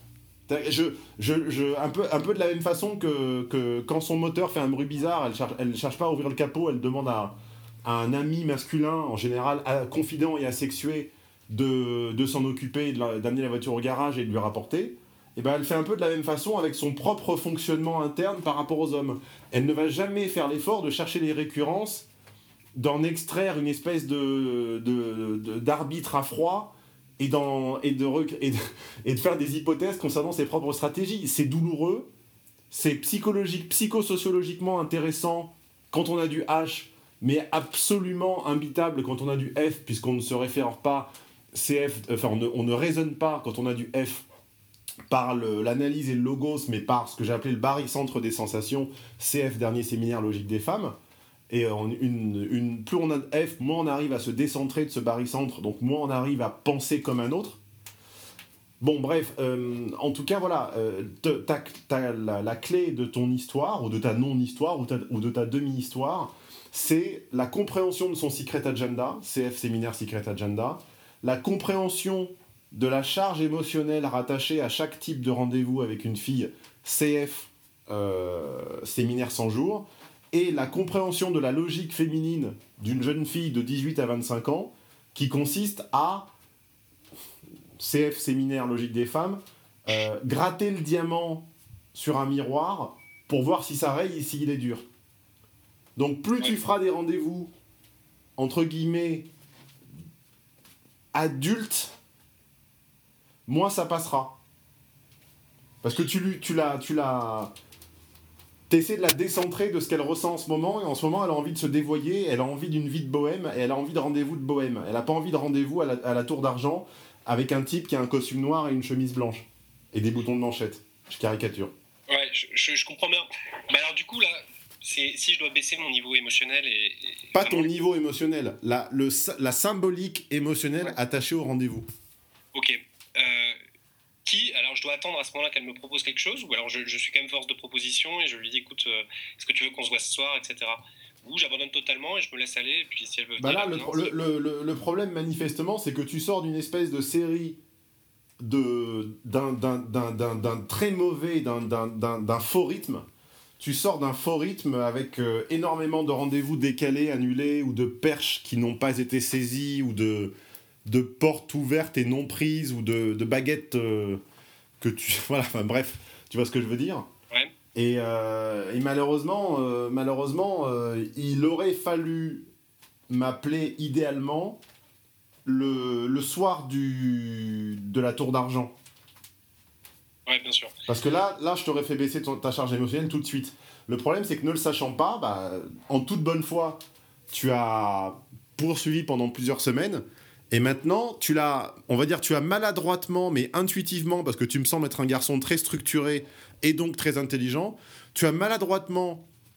Speaker 2: Je, je, je, un, peu, un peu de la même façon que, que quand son moteur fait un bruit bizarre, elle cherche, elle cherche pas à ouvrir le capot, elle demande à, à un ami masculin, en général à, confident et asexué, de, de s'en occuper, de la, d'amener la voiture au garage et de lui rapporter. Et ben elle fait un peu de la même façon avec son propre fonctionnement interne par rapport aux hommes. Elle ne va jamais faire l'effort de chercher les récurrences, d'en extraire une espèce de, de, de, d'arbitre à froid et, dans, et, de, et, de, et de faire des hypothèses concernant ses propres stratégies. C'est douloureux, c'est psychologique, psychosociologiquement intéressant quand on a du H, mais absolument imbitable quand on a du F, puisqu'on ne se réfère pas, C F, enfin on ne, on ne raisonne pas quand on a du F par le, l'analyse et le logos, mais par ce que j'ai appelé le barycentre des sensations, C F, dernier séminaire logique des femmes. Et en une, une, plus on a de F, moins on arrive à se décentrer de ce barycentre, donc moins on arrive à penser comme un autre. Bon, bref, euh, en tout cas, voilà, euh, t'as, t'as la, la clé de ton histoire, ou de ta non-histoire, ou, ta, ou de ta demi-histoire, c'est la compréhension de son secret agenda, C F, séminaire secret agenda, la compréhension de la charge émotionnelle rattachée à chaque type de rendez-vous avec une fille, C F, euh, séminaire cent jours, et la compréhension de la logique féminine d'une jeune fille de dix-huit à vingt-cinq ans, qui consiste à, C F, séminaire logique des femmes, euh, gratter le diamant sur un miroir pour voir si ça raye et s'il est dur. Donc plus tu feras des rendez-vous, entre guillemets, adultes, moins ça passera. Parce que tu, tu l'as... Tu l'as t'essaies de la décentrer de ce qu'elle ressent en ce moment, et en ce moment, elle a envie de se dévoyer, elle a envie d'une vie de bohème, et elle a envie de rendez-vous de bohème. Elle n'a pas envie de rendez-vous à la, à la tour d'argent avec un type qui a un costume noir et une chemise blanche. Et des boutons de manchette. Je caricature.
Speaker 3: Ouais, je, je, je comprends bien. Mais alors du coup, là, c'est, si je dois baisser mon niveau émotionnel et... et
Speaker 2: pas ton niveau émotionnel, la, le, la symbolique émotionnelle ouais. attachée au rendez-vous.
Speaker 3: Ok. Euh... Qui, alors je dois attendre à ce moment-là qu'elle me propose quelque chose, ou alors je, je suis quand même force de proposition et je lui dis écoute, euh, est-ce que tu veux qu'on se voit ce soir, et cetera. Ou j'abandonne totalement et je me laisse aller, et puis si elle veut venir...
Speaker 2: Bah là, le,
Speaker 3: non,
Speaker 2: le, le, le, le problème manifestement, c'est que tu sors d'une espèce de série de, d'un, d'un, d'un, d'un, d'un très mauvais, d'un, d'un, d'un, d'un faux rythme. Tu sors d'un faux rythme avec euh, énormément de rendez-vous décalés, annulés, ou de perches qui n'ont pas été saisies, ou de... de portes ouvertes et non prises, ou de, de baguettes euh, que tu... Voilà, enfin bref, tu vois ce que je veux dire.
Speaker 3: Ouais.
Speaker 2: Et, euh, et malheureusement, euh, malheureusement euh, il aurait fallu m'appeler idéalement le, le soir du, de la tour d'argent.
Speaker 3: Ouais, bien sûr.
Speaker 2: Parce que là, là je t'aurais fait baisser ton, ta charge émotionnelle tout de suite. Le problème, c'est que ne le sachant pas, bah, en toute bonne foi, tu as poursuivi pendant plusieurs semaines. Et maintenant, tu l'as, on va dire, tu as maladroitement, mais intuitivement, parce que tu me sembles être un garçon très structuré et donc très intelligent, tu as maladroitement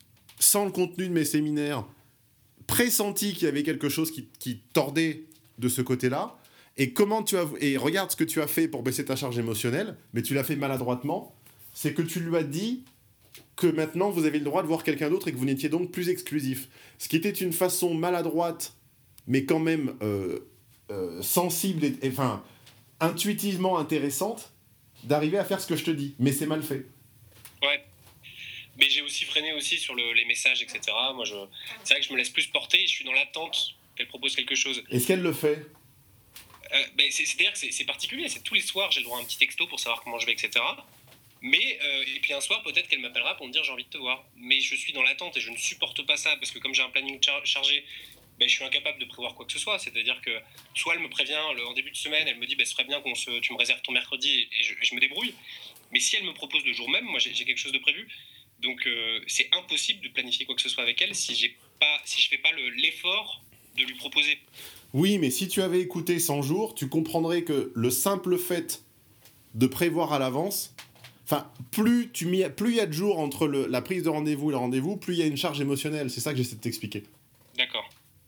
Speaker 2: sans le contenu de mes séminaires, pressenti qu'il y avait quelque chose qui, qui tordait de ce côté-là. Et comment tu as et regarde ce que tu as fait pour baisser ta charge émotionnelle, mais tu l'as fait maladroitement. C'est que tu lui as dit que maintenant vous avez le droit de voir quelqu'un d'autre et que vous n'étiez donc plus exclusif. Ce qui était une façon maladroite, mais quand même euh, euh, sensible et, et enfin intuitivement intéressante d'arriver à faire ce que je te dis. Mais c'est mal fait.
Speaker 3: Ouais. Mais j'ai aussi freiné aussi sur le, les messages, et cetera. Moi, je, c'est vrai que je me laisse plus porter et je suis dans l'attente qu'elle propose quelque chose.
Speaker 2: Est-ce qu'elle le fait ?
Speaker 3: Euh, ben c'est, c'est-à-dire que c'est, c'est particulier, c'est tous les soirs j'ai le droit à un petit texto pour savoir comment je vais, et cetera. Mais, euh, et puis un soir peut-être qu'elle m'appellera pour me dire j'ai envie de te voir. Mais je suis dans l'attente et je ne supporte pas ça parce que comme j'ai un planning char- chargé, ben, je suis incapable de prévoir quoi que ce soit. C'est-à-dire que soit elle me prévient le, en début de semaine, elle me dit ben, ce serait bien qu'on se, tu me réserves ton mercredi et, et, je, et je me débrouille. Mais si elle me propose le jour même, moi j'ai, j'ai quelque chose de prévu. Donc euh, c'est impossible de planifier quoi que ce soit avec elle si, j'ai pas, si je ne fais pas le, l'effort de lui proposer.
Speaker 2: Oui, mais si tu avais écouté cent jours, tu comprendrais que le simple fait de prévoir à l'avance, enfin, plus tu m'y, plus il y a de jours entre le, la prise de rendez-vous et le rendez-vous, plus il y a une charge émotionnelle. C'est ça que j'essaie de t'expliquer.
Speaker 3: D'accord.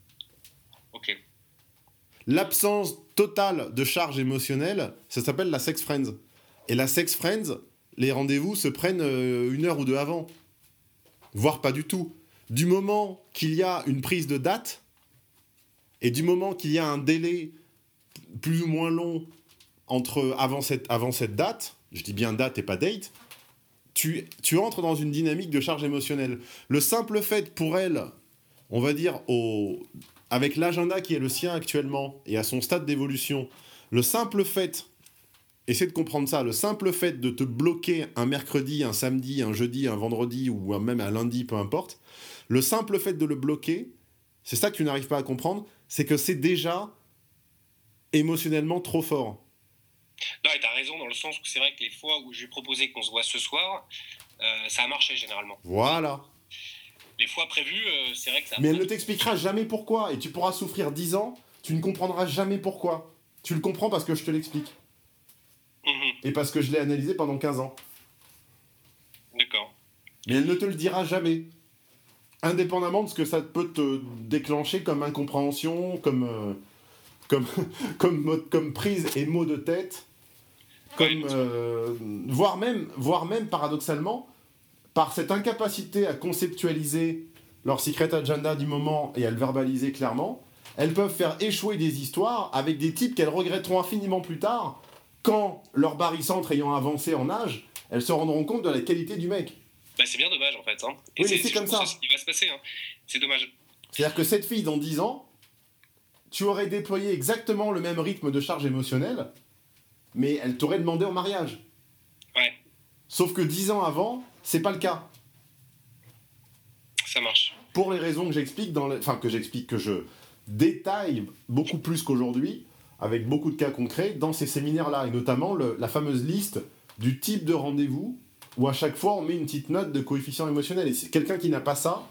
Speaker 3: Ok.
Speaker 2: L'absence totale de charge émotionnelle, ça s'appelle la sex friends. Et la sex friends, les rendez-vous se prennent euh, une heure ou deux avant. Voire pas du tout. Du moment qu'il y a une prise de date, et du moment qu'il y a un délai plus ou moins long entre avant cette, avant cette date, je dis bien date et pas date, tu, tu entres dans une dynamique de charge émotionnelle. Le simple fait pour elle, on va dire, au, avec l'agenda qui est le sien actuellement et à son stade d'évolution, le simple fait, essaie de comprendre ça, le simple fait de te bloquer un mercredi, un samedi, un jeudi, un vendredi ou même un lundi, peu importe, le simple fait de le bloquer, c'est ça que tu n'arrives pas à comprendre, c'est que c'est déjà émotionnellement trop fort.
Speaker 3: Non, et t'as raison dans le sens où c'est vrai que les fois où j'ai proposé qu'on se voit ce soir, euh, ça a marché généralement.
Speaker 2: Voilà.
Speaker 3: Les fois prévues, euh, c'est vrai que ça a
Speaker 2: Mais elle ne t'expliquera jamais pourquoi, et tu pourras souffrir dix ans, tu ne comprendras jamais pourquoi. Tu le comprends parce que je te l'explique.
Speaker 3: Mmh.
Speaker 2: Et parce que je l'ai analysé pendant quinze ans.
Speaker 3: D'accord.
Speaker 2: Mais elle ne te le dira jamais. Indépendamment de ce que ça peut te déclencher comme incompréhension, comme, euh, comme, comme, comme prise et mot de tête, comme,
Speaker 3: Ouais,
Speaker 2: euh, voire, même, voire même paradoxalement, par cette incapacité à conceptualiser leur secret agenda du moment et à le verbaliser clairement, elles peuvent faire échouer des histoires avec des types qu'elles regretteront infiniment plus tard, quand leur barycentre ayant avancé en âge, elles se rendront compte de la qualité du mec.
Speaker 3: Bah, c'est bien dommage en fait. Hein. Et
Speaker 2: Oui,
Speaker 3: c'est,
Speaker 2: mais c'est
Speaker 3: je
Speaker 2: comme
Speaker 3: pense
Speaker 2: ça.
Speaker 3: que c'est ce qui va se passer. Hein. C'est dommage.
Speaker 2: C'est-à-dire que cette fille, dans dix ans, tu aurais déployé exactement le même rythme de charge émotionnelle, mais elle t'aurait demandé en mariage.
Speaker 3: Ouais,
Speaker 2: Sauf que dix ans avant, c'est pas le cas.
Speaker 3: ça marche.
Speaker 2: Pour les raisons que j'explique, dans le... enfin que j'explique, que je détaille beaucoup plus qu'aujourd'hui, avec beaucoup de cas concrets, dans ces séminaires-là, et notamment le, la fameuse liste du type de rendez-vous, où à chaque fois on met une petite note de coefficient émotionnel. Et c'est quelqu'un qui n'a pas ça,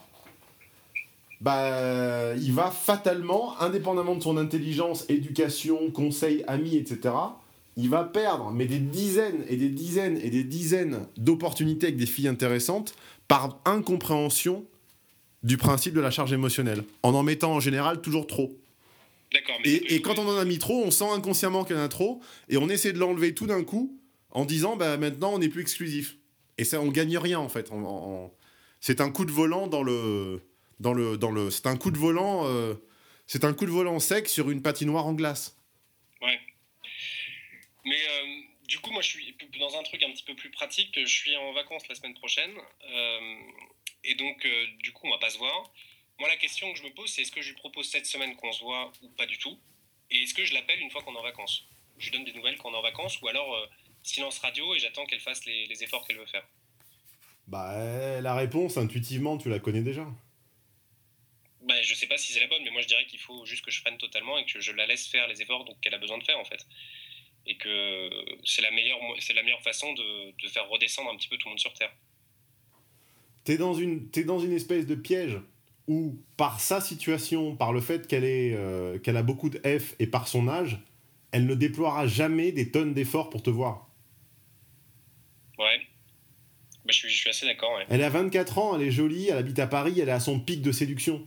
Speaker 2: bah, il va fatalement, indépendamment de son intelligence, éducation, conseils, amis, et cetera, il va perdre mais des dizaines et des dizaines et des dizaines d'opportunités avec des filles intéressantes par incompréhension du principe de la charge émotionnelle, en en mettant en général toujours trop.
Speaker 3: D'accord. Mais
Speaker 2: Et, et quand on en a mis trop, on sent inconsciemment qu'il y en a trop, et on essaie de l'enlever tout d'un coup, en disant bah, maintenant on n'est plus exclusif. Et ça, on gagne rien en fait. En, en... C'est un coup de volant dans le, dans le, dans le, c'est un coup de volant, euh... c'est un coup de volant sec sur une patinoire en glace.
Speaker 3: Ouais. Mais euh, du coup, moi, je suis dans un truc un petit peu plus pratique. Je suis en vacances la semaine prochaine, euh, et donc euh, du coup, on va pas se voir. Moi, la question que je me pose, c'est est-ce que je lui propose cette semaine qu'on se voit ou pas du tout, et est-ce que je l'appelle une fois qu'on est en vacances. Je lui donne des nouvelles quand on est en vacances, ou alors euh, silence radio et j'attends qu'elle fasse les, les efforts qu'elle veut faire.
Speaker 2: Bah, la réponse, intuitivement, tu la connais déjà.
Speaker 3: Bah, je sais pas si c'est la bonne, mais moi je dirais qu'il faut juste que je freine totalement et que je la laisse faire les efforts donc, qu'elle a besoin de faire en fait. Et que c'est la meilleure, c'est la meilleure façon de, de faire redescendre un petit peu tout le monde sur Terre.
Speaker 2: T'es dans une, t'es dans une espèce de piège où, par sa situation, par le fait qu'elle, est, euh, qu'elle a beaucoup de F et par son âge, elle ne déploiera jamais des tonnes d'efforts pour te voir.
Speaker 3: Ouais. Mais je suis, je suis assez d'accord. Ouais.
Speaker 2: Elle a vingt-quatre ans, elle est jolie, elle habite à Paris, elle est à son pic de séduction.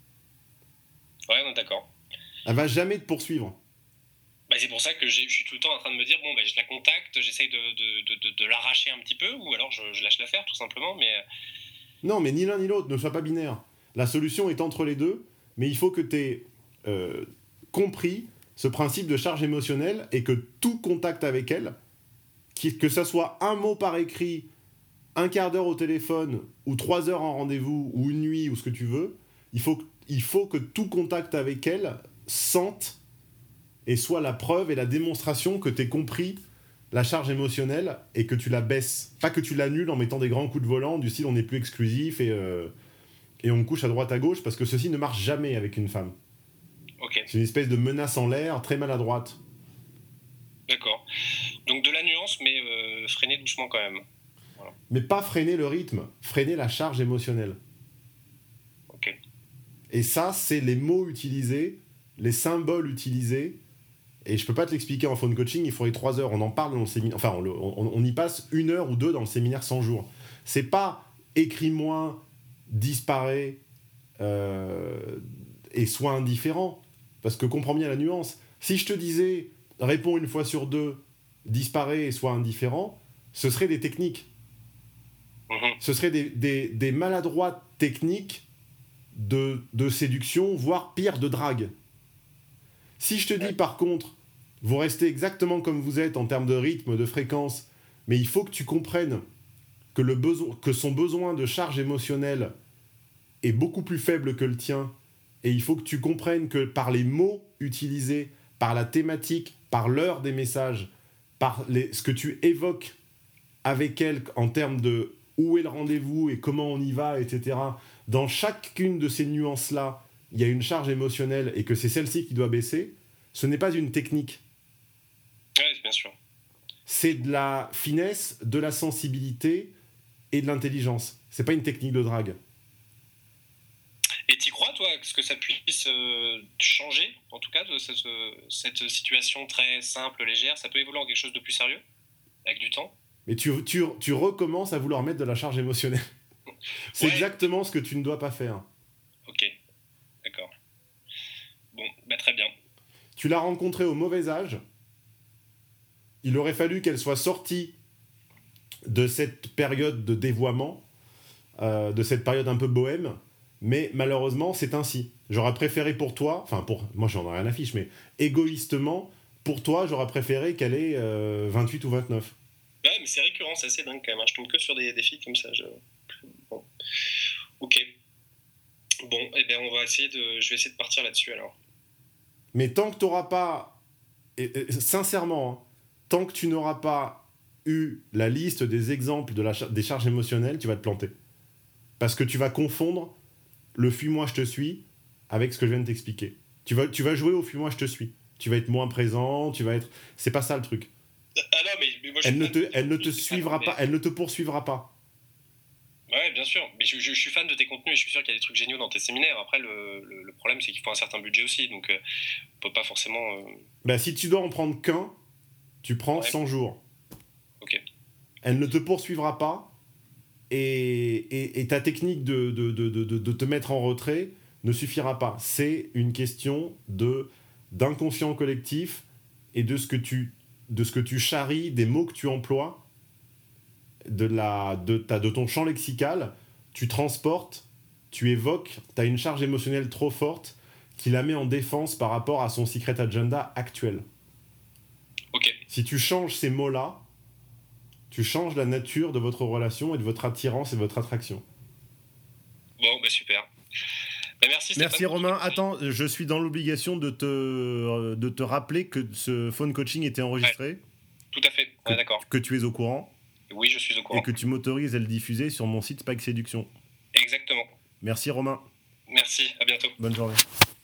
Speaker 3: Ouais, non, d'accord.
Speaker 2: Elle va jamais te poursuivre.
Speaker 3: Bah, c'est pour ça que j'ai, je suis tout le temps en train de me dire, bon, bah, je la contacte, j'essaye de, de, de, de, de l'arracher un petit peu, ou alors je, je lâche l'affaire, tout simplement, mais...
Speaker 2: Non, mais ni l'un ni l'autre, ne sois pas binaire. La solution est entre les deux, mais il faut que tu aies euh, compris ce principe de charge émotionnelle et que tout contact avec elle, que ça soit un mot par écrit, un quart d'heure au téléphone, ou trois heures en rendez-vous, ou une nuit, ou ce que tu veux, il faut, il faut que tout contact avec elle sente et soit la preuve et la démonstration que tu aies compris la charge émotionnelle et que tu la baisses. Pas que tu l'annules en mettant des grands coups de volant du style on n'est plus exclusif et, euh, et on couche à droite à gauche, parce que ceci ne marche jamais avec une femme.
Speaker 3: Ok.
Speaker 2: C'est une espèce de menace en l'air très maladroite.
Speaker 3: D'accord. Donc de la nuance, mais euh, freiner doucement quand même. Voilà.
Speaker 2: Mais pas freiner le rythme, freiner la charge émotionnelle.
Speaker 3: Ok.
Speaker 2: Et ça, c'est les mots utilisés, les symboles utilisés. Et je peux pas te l'expliquer en phone coaching, il faudrait trois heures. On en parle dans le séminaire. Enfin, on, on, on y passe une heure ou deux dans le séminaire cent jours. C'est pas écris-moi, disparaît euh, et sois indifférent. Parce que comprends bien la nuance. Si je te disais réponds une fois sur deux, disparaît et sois indifférent, ce serait des techniques.
Speaker 3: Mm-hmm.
Speaker 2: Ce serait des, des, des maladroites techniques de, de séduction, voire pire, de drague. Si je te dis par contre, vous restez exactement comme vous êtes en termes de rythme, de fréquence, mais il faut que tu comprennes que, le besoin, que son besoin de charge émotionnelle est beaucoup plus faible que le tien, et il faut que tu comprennes que par les mots utilisés, par la thématique, par l'heure des messages, par les, ce que tu évoques avec elle en termes de où est le rendez-vous et comment on y va, et cetera, dans chacune de ces nuances-là, il y a une charge émotionnelle et que c'est celle-ci qui doit baisser, ce n'est pas une technique.
Speaker 3: Oui, bien sûr.
Speaker 2: C'est de la finesse, de la sensibilité et de l'intelligence. C'est pas une technique de drague.
Speaker 3: Et t'y crois, toi, ce que ça puisse euh, changer, en tout cas, de cette, cette situation très simple, légère, ça peut évoluer en quelque chose de plus sérieux, avec du temps?
Speaker 2: Mais tu, tu, tu recommences à vouloir mettre de la charge émotionnelle. C'est
Speaker 3: ouais.
Speaker 2: Exactement ce que tu ne dois pas faire.
Speaker 3: Ok, d'accord. Bon, bah très bien.
Speaker 2: Tu l'as rencontrée au mauvais âge. Il aurait fallu qu'elle soit sortie de cette période de dévoiement, euh, de cette période un peu bohème, mais malheureusement, c'est ainsi. J'aurais préféré pour toi, enfin, pour moi, j'en ai rien à fiche, mais égoïstement, pour toi, j'aurais préféré qu'elle ait euh, vingt-huit ou vingt-neuf.
Speaker 3: Ouais, mais c'est récurrent, c'est assez dingue quand même. Hein. Je tombe que sur des, des filles comme ça. Je... Bon. Ok. Bon, eh bien, on va essayer de... je vais essayer de partir là-dessus alors.
Speaker 2: Mais tant que tu n'auras pas, et, et, sincèrement, hein, tant que tu n'auras pas eu la liste des exemples de la, des charges émotionnelles, tu vas te planter. Parce que tu vas confondre le fuis-moi, je te suis avec ce que je viens de t'expliquer. Tu vas, tu vas jouer au fuis-moi, je te suis. Tu vas être moins présent, tu vas être... C'est pas ça le truc.
Speaker 3: Ah non, mais, mais moi, je
Speaker 2: elle ne te,
Speaker 3: de...
Speaker 2: elle ne te suivra
Speaker 3: mais...
Speaker 2: pas, elle ne te poursuivra pas.
Speaker 3: Ouais, bien sûr. Mais je, je, je suis fan de tes contenus et je suis sûr qu'il y a des trucs géniaux dans tes séminaires. Après, le, le, le problème, c'est qu'il faut un certain budget aussi. Donc, euh, on peut pas forcément... Euh...
Speaker 2: Bah, si tu dois en prendre qu'un, tu prends ouais. cent jours.
Speaker 3: Ok.
Speaker 2: Elle ne te poursuivra pas et, et, et ta technique de, de, de, de, de te mettre en retrait ne suffira pas. C'est une question de, d'inconscient collectif et de ce que tu, de ce que tu charries, des mots que tu emploies, de, la, de, ta, de ton champ lexical, tu transportes, tu évoques, tu as une charge émotionnelle trop forte qui la met en défense par rapport à son secret agenda actuel.
Speaker 3: Ok.
Speaker 2: Si tu changes ces mots-là, tu changes la nature de votre relation et de votre attirance et de votre attraction.
Speaker 3: Bon, bah super. Bah merci Stéphane.
Speaker 2: Merci Romain. Attends, je suis dans l'obligation de te, de te rappeler que ce phone coaching était enregistré.
Speaker 3: Ouais. Tout à fait,
Speaker 2: que,
Speaker 3: ouais, d'accord.
Speaker 2: Que tu es au courant.
Speaker 3: Oui, je suis au courant.
Speaker 2: Et que tu m'autorises à le diffuser sur mon site Spike Séduction.
Speaker 3: Exactement.
Speaker 2: Merci Romain.
Speaker 3: Merci, à bientôt.
Speaker 2: Bonne journée.